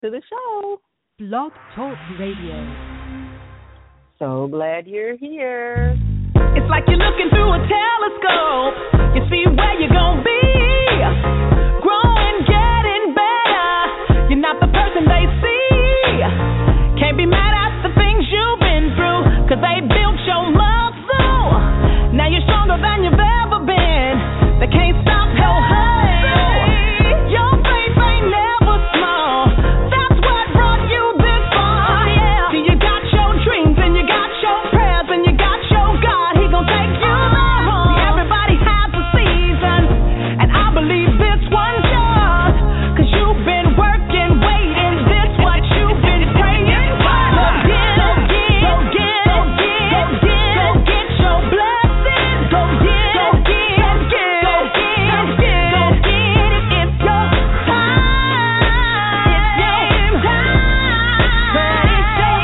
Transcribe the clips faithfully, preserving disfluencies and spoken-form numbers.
to the show. Blog Talk Radio. So glad you're here. It's like you're looking through a telescope. You see where you're gonna be. Growing, getting better. You're not the person they see. Can't be mad at the things you've been through, 'cause they built your muscle. Now you're stronger than you've ever been. They can't stop your hustle. Your faith ain't never small. That's what brought you this far. Yeah. See, you got your dreams and you got your prayers and you got your God. He gon' take you there. See, everybody has a season, and I believe this one's yours, 'cause you've been working, waiting. This what you've been praying for. So get, so get, so get, so get, so get, so get your blessing. So get, so get, so get, so get, so get, so get it. It's your time. It's your time. But it's your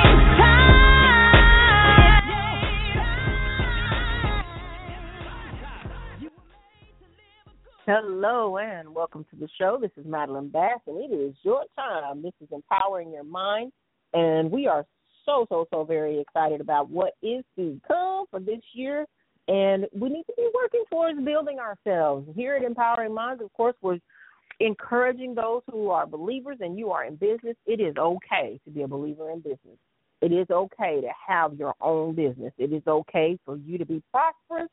time. Hello and welcome to the show. This is Madeline Bass, and it is your time. This is Empowering Your Mind, and we are so, so, so very excited about what is to come for this year, and we need to be working towards building ourselves. Here at Empowering Minds, of course, we're encouraging those who are believers and you are in business. It is okay to be a believer in business. It is okay to have your own business. It is okay for you to be prosperous.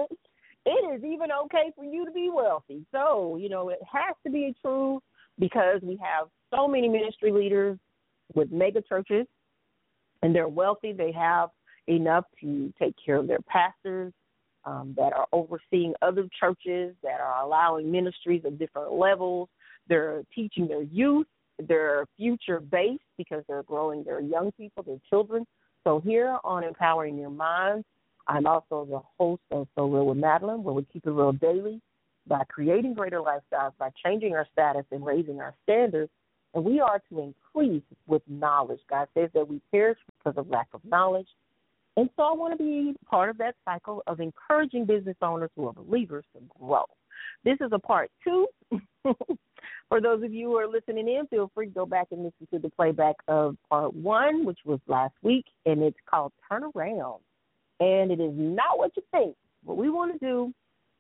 It is even okay for you to be wealthy. So, you know, it has to be true because we have so many ministry leaders with mega churches, and they're wealthy. They have enough to take care of their pastors um, that are overseeing other churches, that are allowing ministries of different levels. They're teaching their youth. They're future-based because they're growing their young people, their children. So here on Empowering Your Minds, I'm also the host of So Real with Madeline, where we keep it real daily by creating greater lifestyles, by changing our status and raising our standards. And we are to increase with knowledge. God says that we perish because of lack of knowledge. And so I want to be part of that cycle of encouraging business owners who are believers to grow. This is a part two. For those of you who are listening in, feel free to go back and listen to the playback of part one, which was last week, and it's called Turn Around. And it is not what you think. What we want to do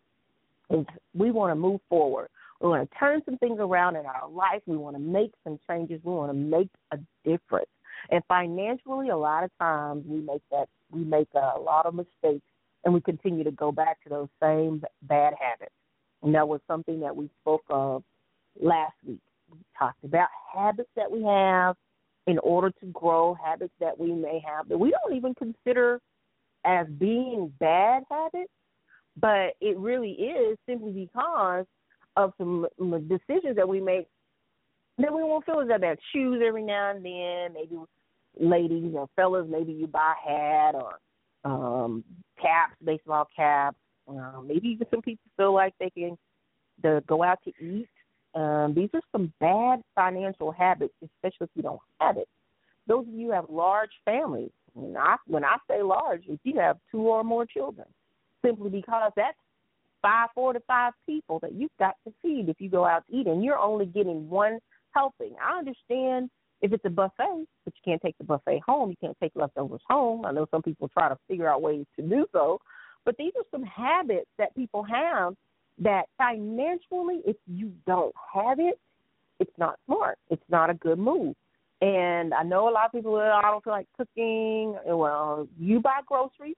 is we want to move forward. We want to turn some things around in our life. We want to make some changes. We want to make a difference. And financially, a lot of times we make that we make a lot of mistakes, and we continue to go back to those same bad habits. And that was something that we spoke of last week. We talked about habits that we have in order to grow, habits that we may have that we don't even consider as being bad habits, but it really is simply because of some decisions that we make that we won't feel as if that shoes every now and then. Maybe ladies or fellas, maybe you buy a hat or um, caps, baseball caps. Um, maybe even some people feel like they can to go out to eat. Um, these are some bad financial habits, especially if you don't have it. Those of you who have large families, When I, when I say large, if you have two or more children, simply because that's five, four to five people that you've got to feed if you go out to eat, and you're only getting one helping. I understand if it's a buffet, but you can't take the buffet home. You can't take leftovers home. I know some people try to figure out ways to do so, but these are some habits that people have that financially, if you don't have it, it's not smart. It's not a good move. And I know a lot of people, well, I don't feel like cooking. Well, you buy groceries,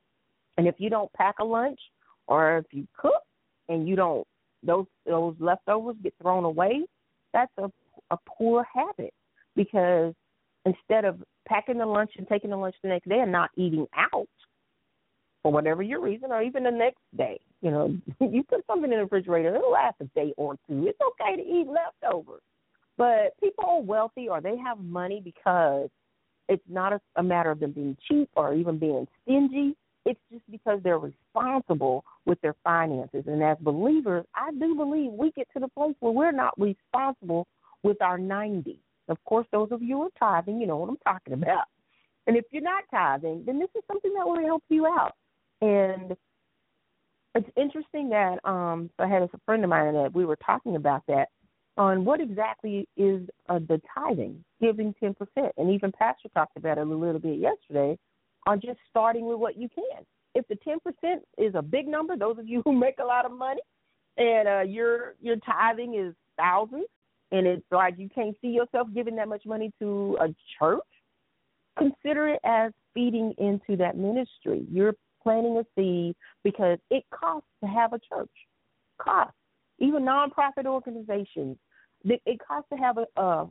and if you don't pack a lunch, or if you cook and you don't, those those leftovers get thrown away, that's a, a poor habit, because instead of packing the lunch and taking the lunch the next day and not eating out for whatever your reason, or even the next day, you know, you put something in the refrigerator, it'll last a day or two. It's okay to eat leftovers. But people are wealthy, or they have money because it's not a, a matter of them being cheap or even being stingy. It's just because they're responsible with their finances. And as believers, I do believe we get to the place where we're not responsible with our ninety. Of course, those of you who are tithing, you know what I'm talking about. And if you're not tithing, then this is something that will help you out. And it's interesting that um, I had a friend of mine that we were talking about that. on what exactly is uh, the tithing, giving ten percent. And even Pastor talked about it a little bit yesterday on just starting with what you can. If the ten percent is a big number, those of you who make a lot of money, and uh, your your tithing is thousands, and it's like you can't see yourself giving that much money to a church, consider it as feeding into that ministry. You're planting a seed because it costs to have a church. Costs. Even nonprofit organizations, it costs to have a, a,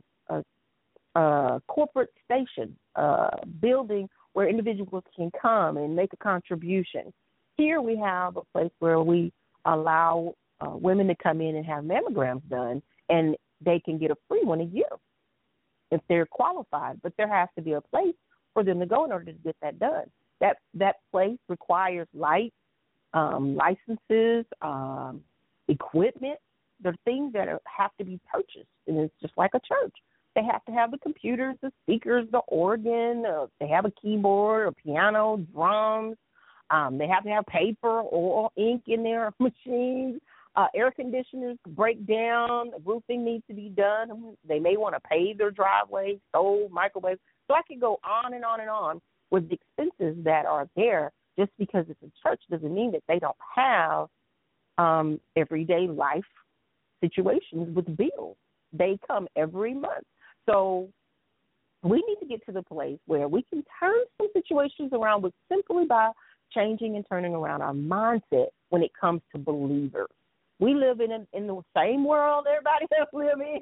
a, a corporate station, a building where individuals can come and make a contribution. Here we have a place where we allow uh, women to come in and have mammograms done, and they can get a free one a year if they're qualified. But there has to be a place for them to go in order to get that done. That that place requires lights, um, licenses, um, equipment. There are things that are, have to be purchased, and it's just like a church. They have to have the computers, the speakers, the organ. Uh, they have a keyboard, a piano, drums. Um, they have to have paper or ink in their machines. Uh, air conditioners break down. Roofing needs to be done. They may want to pave their driveway, stove, microwave. So I could go on and on and on with the expenses that are there. Just because it's a church doesn't mean that they don't have um, everyday life situations with bills. They come every month. So we need to get to the place where we can turn some situations around with simply by changing and turning around our mindset when it comes to believers. We live in a, in the same world everybody else lives in.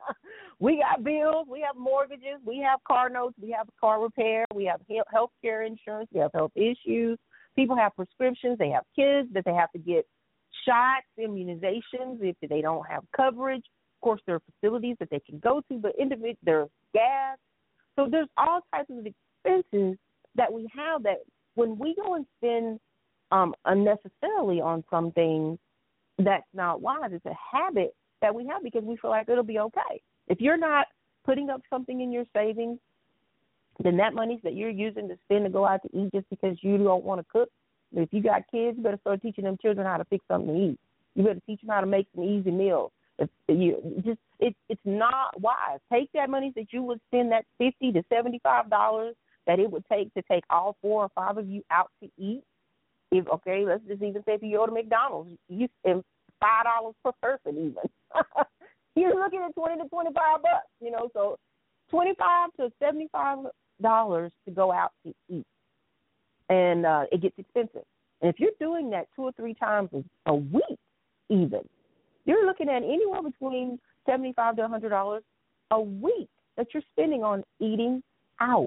We got bills, we have mortgages, we have car notes, we have car repair, we have health care insurance, we have health issues. People have prescriptions, they have kids that they have to get shots, immunizations if they don't have coverage. Of course, there are facilities that they can go to, but individual, there's gas. So there's all types of expenses that we have that when we go and spend um, unnecessarily on some things, that's not wise. It's a habit that we have because we feel like it'll be okay. If you're not putting up something in your savings, then that money that you're using to spend to go out to eat just because you don't want to cook. If you got kids, you better start teaching them children how to fix something to eat. You better teach them how to make some easy meals. If you just it, it's not wise. Take that money that you would spend, that fifty to seventy-five dollars that it would take to take all four or five of you out to eat. If okay, let's just even say if you go to McDonald's, you spend five dollars per person even. You're looking at twenty to twenty-five bucks, you know. So twenty-five to seventy-five dollars to go out to eat, and uh, it gets expensive. And if you're doing that two or three times a week, even, you're looking at anywhere between seventy-five to a hundred dollars a week that you're spending on eating out.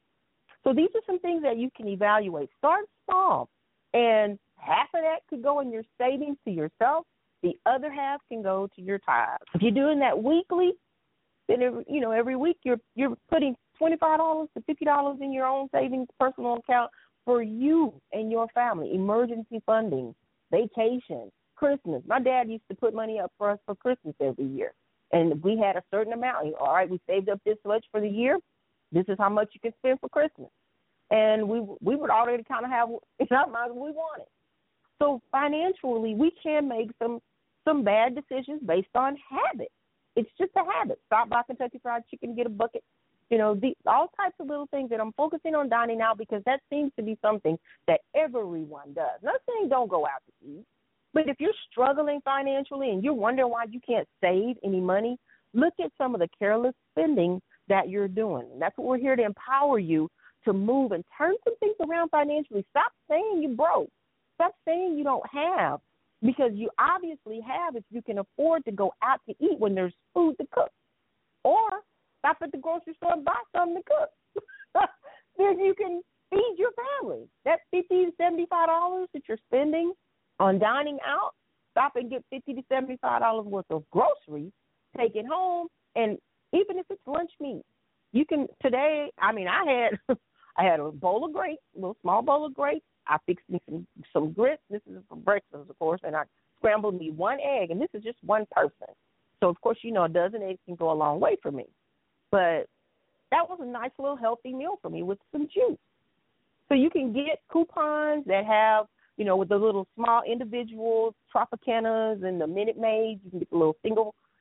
So these are some things that you can evaluate. Start small. And half of that could go in your savings to yourself. The other half can go to your tithes. If you're doing that weekly, then every, you know every week you're you're putting twenty-five dollars to fifty dollars in your own savings personal account for you and your family. Emergency funding, vacation, Christmas. My dad used to put money up for us for Christmas every year, and we had a certain amount. All right, we saved up this much for the year. This is how much you can spend for Christmas. And we we would already kind of have in our minds what we wanted. So financially, we can make some some bad decisions based on habit. It's just a habit. Stop by Kentucky Fried Chicken, get a bucket. You know, the, all types of little things that I'm focusing on dining out because that seems to be something that everyone does. Not saying don't go out to eat, but if you're struggling financially and you're wondering why you can't save any money, look at some of the careless spending that you're doing. And that's what we're here to empower you to move and turn some things around financially. Stop saying you're broke. Stop saying you don't have, because you obviously have if you can afford to go out to eat when there's food to cook. Or stop at the grocery store and buy something to cook. Then you can feed your family. That fifty to seventy-five dollars that you're spending on dining out, stop and get fifty to seventy-five dollars worth of groceries, take it home, and even if it's lunch meat, you can today, I mean, I had I had a bowl of grapes, a little small bowl of grapes. I fixed me some, some grits. This is for breakfast, of course, and I scrambled me one egg, and this is just one person. So, of course, you know, a dozen eggs can go a long way for me. But that was a nice little healthy meal for me with some juice. So you can get coupons that have, you know, with the little small individual Tropicanas and the Minute Maids. You can get the little single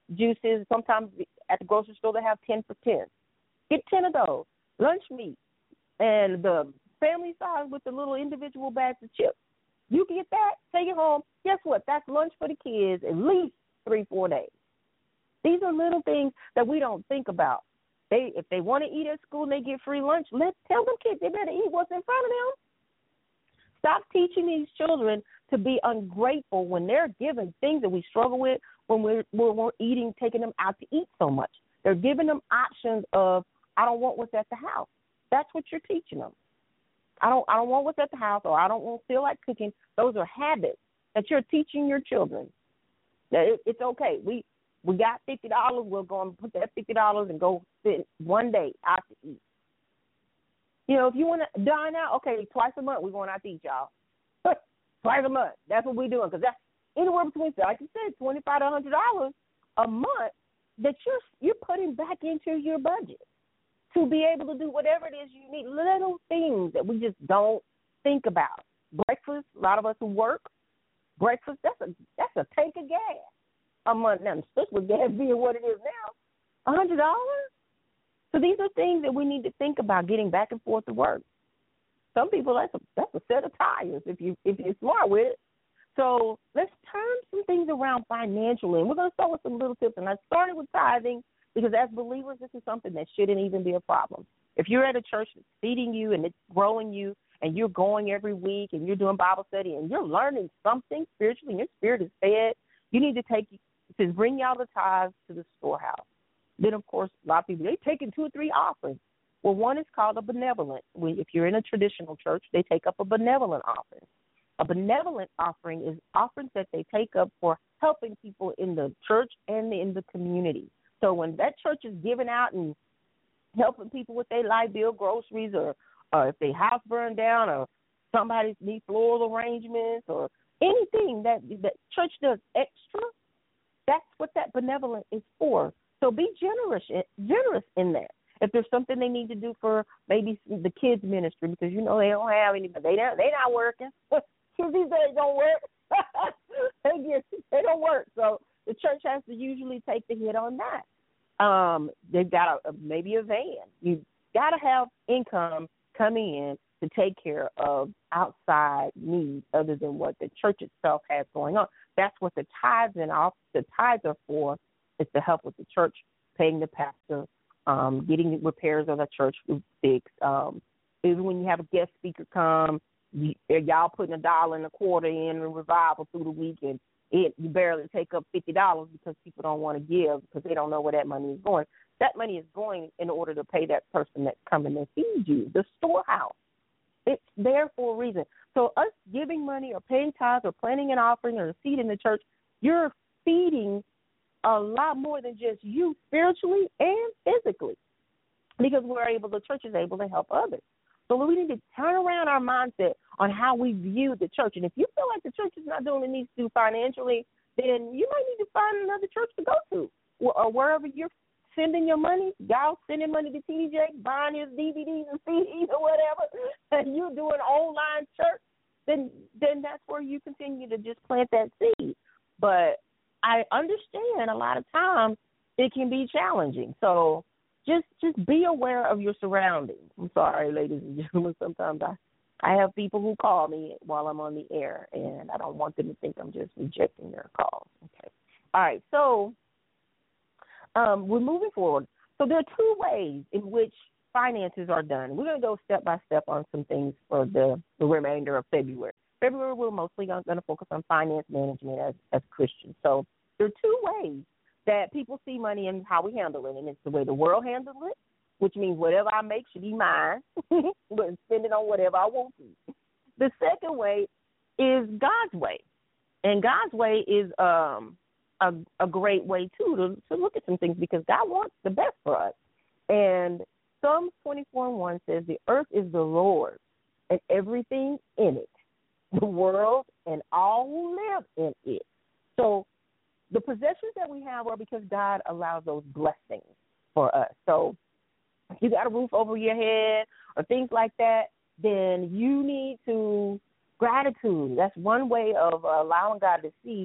juices. Sometimes at the grocery store they have ten for ten. Get ten of those. Lunch meat and the family size with the little individual bags of chips. You can get that, take it home. Guess what? That's lunch for the kids at least three, four days. These are little things that we don't think about. They, if they want to eat at school and they get free lunch, let's tell them kids they better eat what's in front of them. Stop teaching these children to be ungrateful when they're given things that we struggle with when we're, when we're eating, taking them out to eat so much. They're giving them options of, I don't want what's at the house. That's what you're teaching them. I don't I don't want what's at the house, or I don't want feel like cooking. Those are habits that you're teaching your children. That it, it's okay. We we got fifty dollars. We're going to put that fifty dollars and go sit one day out to eat. You know, if you want to dine out, okay, twice a month we're going out to eat, y'all. Twice a month. That's what we're doing, because that's anywhere between, like you said, twenty-five to one hundred dollars a month that you're you're putting back into your budget to be able to do whatever it is you need, little things that we just don't think about. Breakfast, a lot of us who work, breakfast, that's a that's a tank of gas a month now, especially with gas being what it is now, one hundred dollars. So these are things that we need to think about, getting back and forth to work. Some people, that's a, that's a set of tires if, you, if you're smart with it. So let's turn some things around financially, and we're going to start with some little tips. And I started with tithing, because as believers, this is something that shouldn't even be a problem. If you're at a church that's feeding you and it's growing you, and you're going every week and you're doing Bible study and you're learning something spiritually and your spirit is fed, you need to take, to bring y'all the tithes to the storehouse. Then, of course, a lot of people, they taking two or three offerings. Well, one is called a benevolent. If you're in a traditional church, they take up a benevolent offering. A benevolent offering is offerings that they take up for helping people in the church and in the community. So when that church is giving out and helping people with their light bill, groceries, or, or if their house burned down, or somebody needs floral arrangements, or anything that that church does extra, that's what that benevolent is for. So be generous, generous in that. If there's something they need to do for maybe the kids' ministry, because you know they don't have anybody, they don't, they not working. Kids these days don't work. they get, they don't work. So the church has to usually take the hit on that. Um, they've got a, maybe a van. You've got to have income coming in to take care of outside needs other than what the church itself has going on. That's what the tithes and off the tithes are for, is to help with the church, paying the pastor, um, getting repairs of the church fixed. Um, even when you have a guest speaker come, you, y'all putting a dollar and a quarter in a revival through the week, and it, you barely take up fifty dollars because people don't want to give because they don't know where that money is going. That money is going in order to pay that person that's coming and feed you, the storehouse. It's there for a reason. So us giving money or paying tithes or planting an offering or a seed in the church, you're feeding a lot more than just you spiritually and physically, because we're able, the church is able to help others. So we need to turn around our mindset on how we view the church. And if you feel like the church is not doing what it needs to do financially, then you might need to find another church to go to, or wherever you're sending your money. Y'all sending money to T D J, buying his D V Ds and C Ds or whatever, and you're doing online church, then then that's where you continue to just plant that seed. But I understand a lot of times it can be challenging. So just just be aware of your surroundings. I'm sorry, ladies and gentlemen, sometimes I, I have people who call me while I'm on the air, and I don't want them to think I'm just rejecting their calls. Okay. All right, so um, we're moving forward. So there are two ways in which finances are done. We're going to go step by step on some things for the, the remainder of February. February, we're mostly going to focus on finance management as, as Christians. So there are two ways that people see money and how we handle it, and it's the way the world handles it, which means whatever I make should be mine, but spend it on whatever I want to. The second way is God's way, and God's way is um, a, a great way, too, to, to look at some things, because God wants the best for us. And Psalms twenty-four and one says, the earth is the Lord's and everything in it, the world and all who live in it. So the possessions that we have are because God allows those blessings for us. So if you got a roof over your head or things like that, then you need to gratitude. That's one way of allowing God to see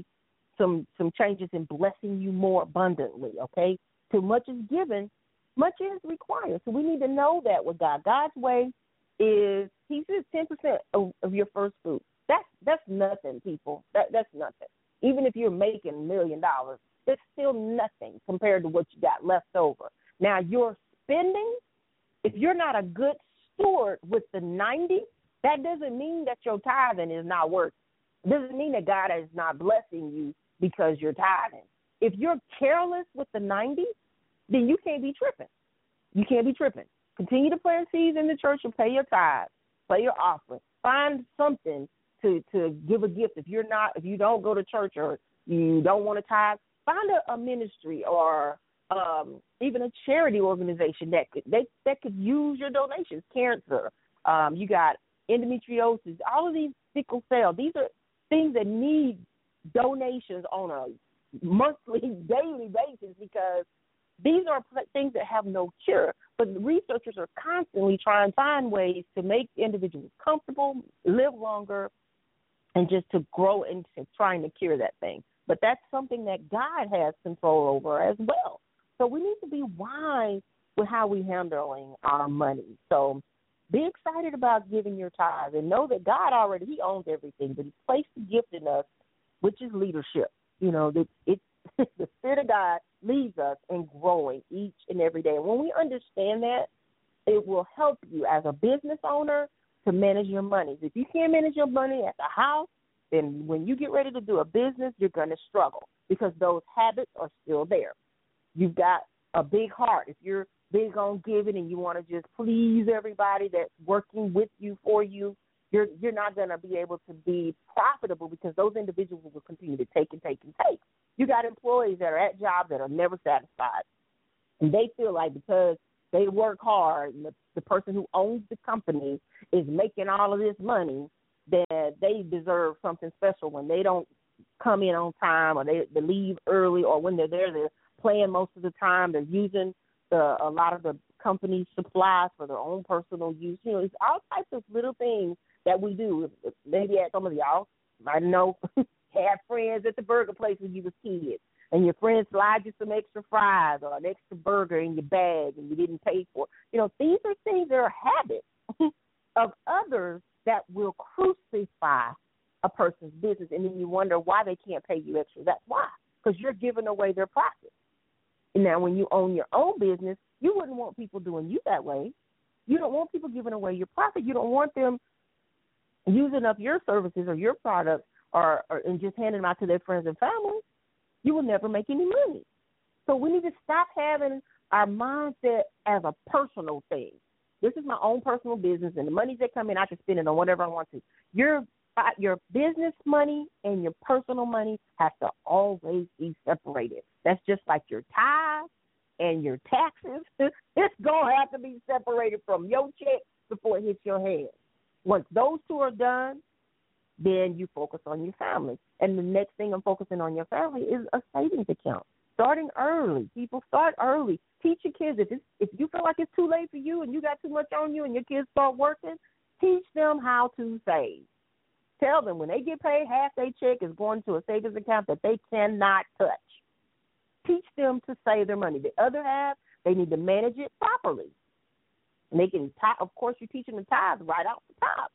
some some changes in blessing you more abundantly, okay? Too much is given, much is required. So we need to know that with God. God's way is he says ten percent of, of your first fruit. That's that's nothing, people. That that's nothing. Even if you're making a million dollars, it's still nothing compared to what you got left over. Now, your spending, if you're not a good steward with the ninety, that doesn't mean that your tithing is not working. It doesn't mean that God is not blessing you because you're tithing. If you're careless with the ninety, then you can't be tripping. You can't be tripping. Continue to plant seeds in the church and pay your tithe, pay your offering. Find something to, to give a gift. If you're not, if you don't go to church or you don't want to tithe, find a, a ministry or um, even a charity organization that could they that could use your donations. Cancer, um, you got endometriosis, all of these sickle cell. These are things that need donations on a monthly, daily basis because these are things that have no cure. But the researchers are constantly trying to find ways to make individuals comfortable, live longer, and just to grow into trying to cure that thing. But that's something that God has control over as well. So we need to be wise with how we're handling our money. So be excited about giving your tithes and know that God already, he owns everything, but he's placed a gift in us, which is leadership. You know, that it's the Spirit of God leads us in growing each and every day. And when we understand that, it will help you as a business owner to manage your money. If you can't manage your money at the house, then when you get ready to do a business, you're going to struggle because those habits are still there. You've got a big heart. If you're big on giving and you want to just please everybody that's working with you, for you, you're you're not going to be able to be profitable because those individuals will continue to take and take and take. You got employees that are at jobs that are never satisfied, and they feel like because they work hard and the, the person who owns the company is making all of this money, that they deserve something special when they don't come in on time or they, they leave early, or when they're there, they're playing most of the time. They're using the, a lot of the company's supplies for their own personal use. You know, it's all types of little things that we do. Maybe at some of y'all might know had friends at the burger place when you was kids, and your friends slide you some extra fries or an extra burger in your bag and you didn't pay for it. You know, these are things that are habits of others that will crucify a person's business, and then you wonder why they can't pay you extra. That's why, because you're giving away their profit. And now when you own your own business, you wouldn't want people doing you that way. You don't want people giving away your profit. You don't want them using up your services or your products or, or and just handing them out to their friends and family. You will never make any money. So we need to stop having our mindset as a personal thing. This is my own personal business, and the money that come in, I can spend it on whatever I want to. Your your business money and your personal money has to always be separated. That's just like your tithe and your taxes. It's going to have to be separated from your check before it hits your hand. Once those two are done, then you focus on your family. And the next thing I'm focusing on your family is a savings account. Starting early. People start early. Teach your kids. If it's, if you feel like it's too late for you and you got too much on you and your kids start working, teach them how to save. Tell them when they get paid, half their check is going to a savings account that they cannot touch. Teach them to save their money. The other half, they need to manage it properly. And they can, of course, you're teaching the tithes right off the top.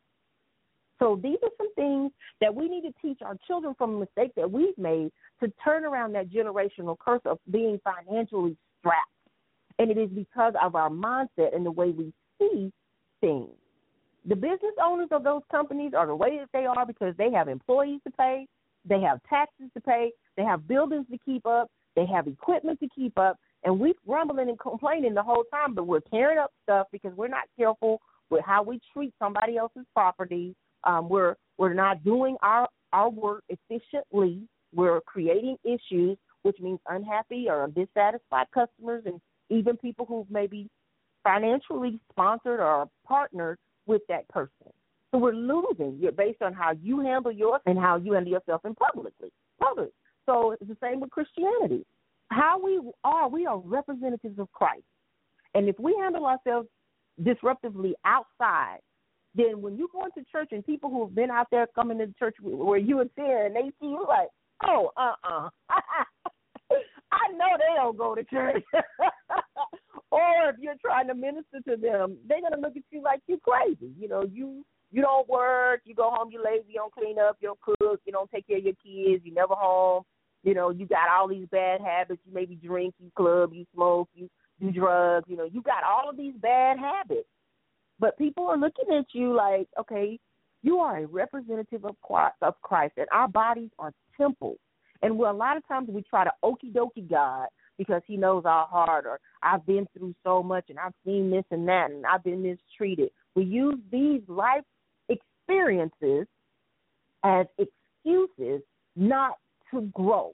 So these are some things that we need to teach our children from mistakes that we've made to turn around that generational curse of being financially strapped. And it is because of our mindset and the way we see things. The business owners of those companies are the way that they are because they have employees to pay, they have taxes to pay, they have buildings to keep up, they have equipment to keep up, and we're grumbling and complaining the whole time, but we're tearing up stuff because we're not careful with how we treat somebody else's property. Um, we're we're not doing our, our work efficiently. We're creating issues, which means unhappy or dissatisfied customers and even people who may be financially sponsored or partnered with that person. So we're losing You're based on how you handle yours and how you handle yourself in publicly. Public. So it's the same with Christianity. How we are, we are representatives of Christ. And if we handle ourselves disruptively outside, then when you go into church and people who have been out there coming to church where you and there and they see you like, Oh, uh-uh. I know they don't go to church. Or if you're trying to minister to them, they're going to look at you like you're crazy. You know, you you don't work, you go home, you're lazy, you don't clean up, you don't cook, you don't take care of your kids, you never home. You know, you got all these bad habits. You maybe drink, you club, you smoke, you do drugs. You know, you got all of these bad habits. But people are looking at you like, okay, you are a representative of Christ, and our bodies are temples. And well, a lot of times we try to okie dokie God because he knows our heart, or I've been through so much and I've seen this and that and I've been mistreated. We use these life experiences as excuses not to grow.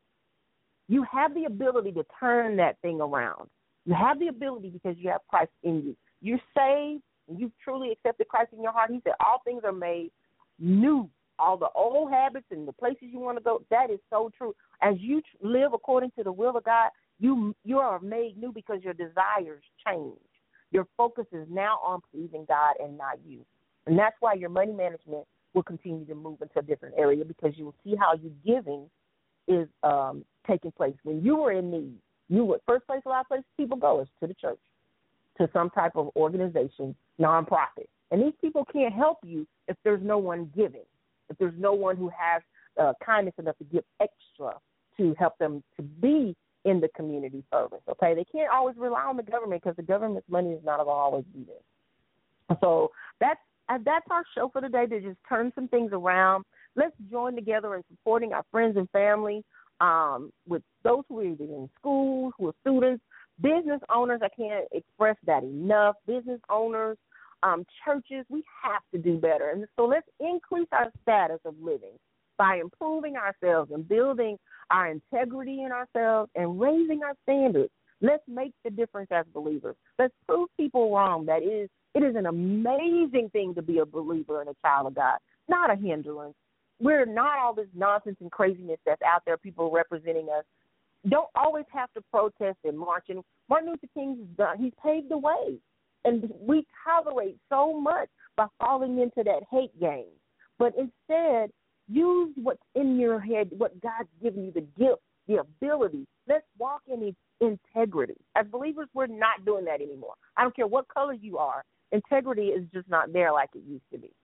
You have the ability to turn that thing around. You have the ability because you have Christ in you. You're saved and you've truly accepted Christ in your heart. He said all things are made new. All the old habits and the places you want to go, that is so true. As you live according to the will of God, you you are made new because your desires change. Your focus is now on pleasing God and not you. And that's why your money management will continue to move into a different area, because you will see how your giving is um, taking place. When you were in need, you would, first place a lot of places people go is to the church, to some type of organization, nonprofit. And these people can't help you if there's no one giving, if there's no one who has uh, kindness enough to give extra to help them to be in the community service, okay? They can't always rely on the government because the government's money is not going to always be there. So that's, uh, that's our show for today, to just turn some things around. Let's join together in supporting our friends and family, um, with those who are either in schools, who are students, business owners. I can't express that enough. Business owners, um, churches, we have to do better. And so let's increase our status of living by improving ourselves and building our integrity in ourselves and raising our standards. Let's make the difference as believers. Let's prove people wrong that it is, it is an amazing thing to be a believer and a child of God, not a hindrance. We're not all this nonsense and craziness that's out there, people representing us. Don't always have to protest and march. And Martin Luther King's done, he's paved the way. And we tolerate so much by falling into that hate game. But instead, use what's in your head, what God's given you, the gift, the ability. Let's walk in integrity. As believers, we're not doing that anymore. I don't care what color you are. Integrity is just not there like it used to be.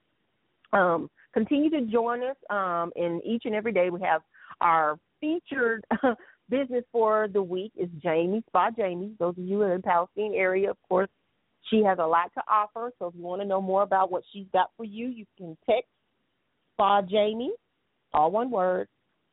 Um, continue to join us um, in each and every day. We have our featured business for the week is Jamie, Spa Jamie. Those of you in the Palestine area, of course, she has a lot to offer. So if you want to know more about what she's got for you, you can text Spa Jamie, all one word,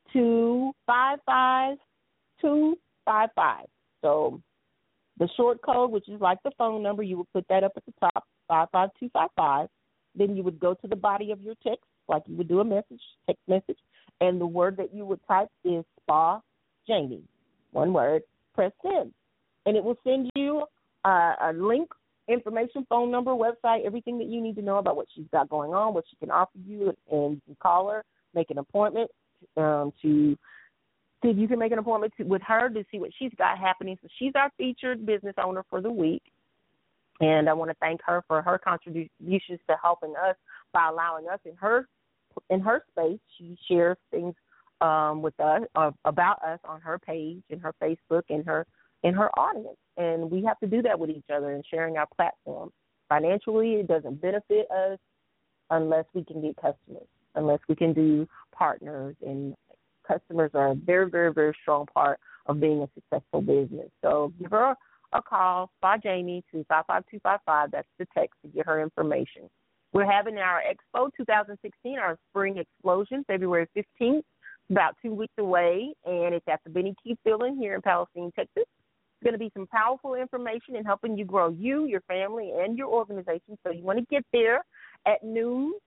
two five five two five five. So the short code, which is like the phone number, you would put that up at the top, five five two five five. Then you would go to the body of your text, like you would do a message, text message, and the word that you would type is Spa Jamie, one word, press send. And it will send you uh, a link, information, phone number, website, everything that you need to know about what she's got going on, what she can offer you, and you can call her, make an appointment um, to see if you can make an appointment to, with her to see what she's got happening. So she's our featured business owner for the week. And I want to thank her for her contributions to helping us by allowing us in her in her space. She shares things um, with us uh, about us on her page, in her Facebook, in her in her audience. And we have to do that with each other and sharing our platform. Financially, it doesn't benefit us unless we can get customers, unless we can do partners. And customers are a very, very, very strong part of being a successful business. So give her a a call, Spa Jamie, to five five two five five. That's the text to get her information. We're having our Expo twenty sixteen, our Spring Explosion, February fifteenth, about two weeks away, and it's at the Benny Keith Building here in Palestine, Texas. It's going to be some powerful information in helping you grow you, your family, and your organization. So you want to get there at noon.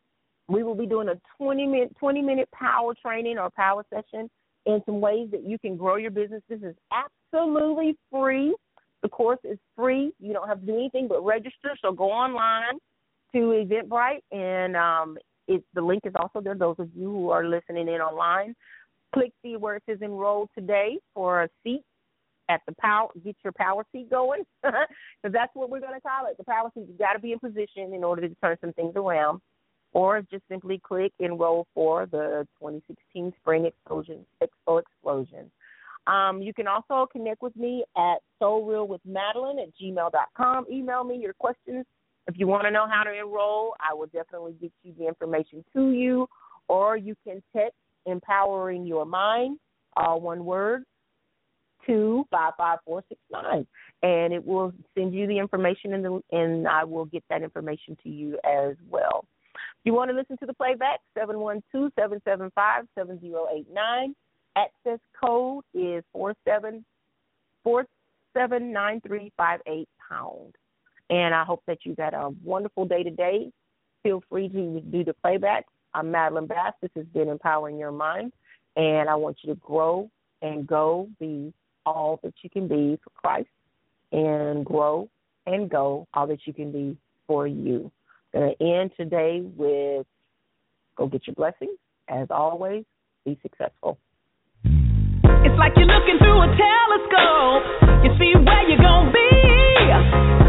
We will be doing a twenty-minute twenty minute power training or power session in some ways that you can grow your business. This is absolutely free. The course is free. You don't have to do anything but register. So go online to Eventbrite, and um, it, the link is also there. Those of you who are listening in online, click the where it says enroll today for a seat at the power. Get your power seat going, because that's what we're going to call it, the power seat. You've got to be in position in order to turn some things around. or just simply click enroll for the twenty sixteen Spring Explosion, Expo Explosion. Um, you can also connect with me at soul real with madeline at gmail dot com. Email me your questions. If you want to know how to enroll, I will definitely get you the information to you, or you can text Empowering Your Mind, all one word, to five five four six nine, and it will send you the information, and, the, and I will get that information to you as well. If you want to listen to the playback, seven one two, seven seven five, seven zero eight nine. Access code is four seven four seven nine three five eight pound. And I hope that you've had a wonderful day today. Feel free to do the playback. I'm Madeline Bass. This has been Empowering Your Mind, and I want you to grow and go, be all that you can be for Christ, and grow and go all that you can be for you. I'm going to end today with go get your blessings. As always, be successful. It's like you're looking through a telescope. You see where you're going to be.